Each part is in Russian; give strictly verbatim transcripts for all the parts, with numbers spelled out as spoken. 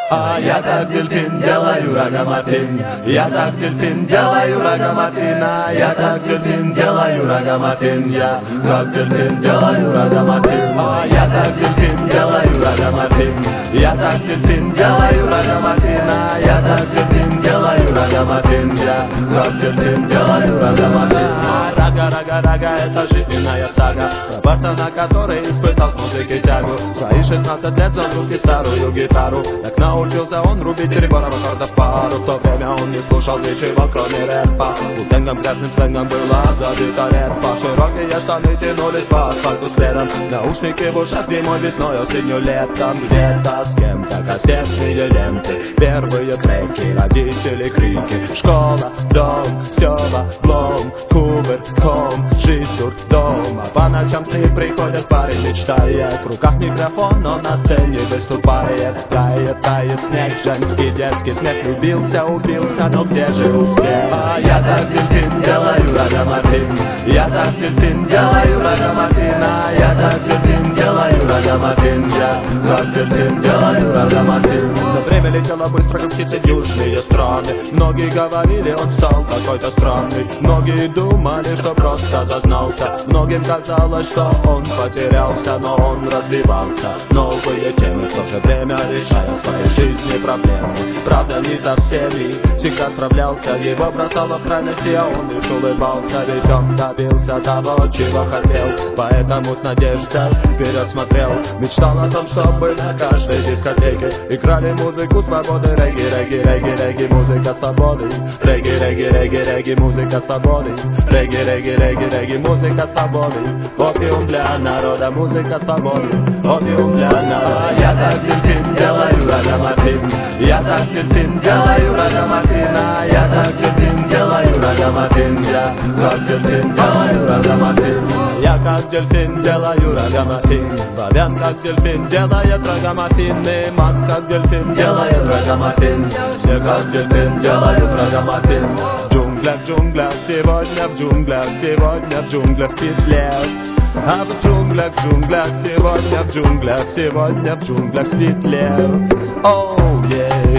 А я так дельфин делаю рогоматин, я так дельфин делаю рогоматин, а я так дельфин делаю рогоматин, я как дельфин делаю рогоматин, а я так дельфин делаю рогоматин, я так дельфин делаю рогоматин, а я так дельфин делаю рогоматин, я как дельфин делаю рогоматин. Рага, рага, рага, это жизненная сага про пацана, который испытал к музыке тягу. Свои шестнадцать лет за руки старую гитару. Так научился он рубить прибором аккордов пару. В то время он не слушал ничего, кроме рэпа. Утенгом, грязным сленгом была забита рэпа. Широкие штаны тянулись по асфальту следом. Наушники в ушах зимой, весной, осенью, летом. Где-то с кем-то кассетные ленты. Первые треки, родители, крики. Школа, дом, все в облом. Кубер, ком, жизнь дурдом. А по ночам сны приходят, парень мечтает. В руках микрофон, но на сцене выступает. Тает, тает снег, женский детский смех. Любился, убился, но где же успех? А я так дельфин делаю рогоматин, я так дельфин делаю рогоматин, а я так дельфин делаю рогоматин, я как дельфин делаю рогоматин. Но время летело быстро, как птицы в южные страны. Многие говорили, он стал какой-то странный. Многие думали, что просто зазнался. Многим казалось, что он потерялся, но он развивался. Новые темы, в то же время решая в своей жизни проблемы. Правда, не со всеми всегда справлялся. Его бросало в крайности, а он лишь улыбался. Ведь он добился того, чего хотел. Поэтому с надеждой вперед смотрел. Мечтал о том, чтобы на каждой дискотеке играли музыку свободы. Регги, регги, регги, регги, музыка свободы. Регги, регги, регги, регги, музыка свободы. Регги, регги, регги, регги, музыка свободы. Опиум для народа, музыка свободы. Опиум для народа. Я так дельфин делаю рогоматин, я так дельфин делаю рогоматин, а я так дельфин делаю рогоматин, я как дельфин делаю рогоматин. Я как дельфин делаю рогоматин, Фабиан как дельфин делает рогоматин, и Макс как дельфин делает рогоматин. Все как дельфин делают рогоматин. В джунглях, в джунглях, сегодня в джунглях, сегодня в джунглях петлят. А в джунглях, в джунглях, сегодня в джунглях, сегодня в джунглях петлят. Оу, ей,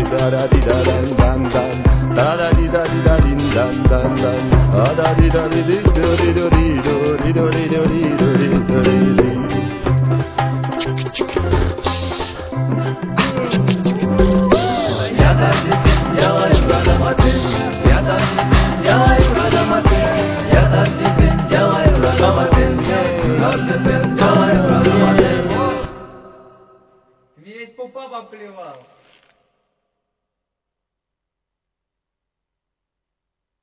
да-да-ди-да-дан-дан-дан, да-да-ди-да-ди-да-дин-дан-дан-дан, а-да-ди-да-ди-ди-ди-ди-ди-ди-ди-ди-ди-ди-ди. Я так делаю рогоматин, я так делаю рогоматин, я так делаю рогоматин, как дельфин делаю рогоматин. Весь пупа поплевал.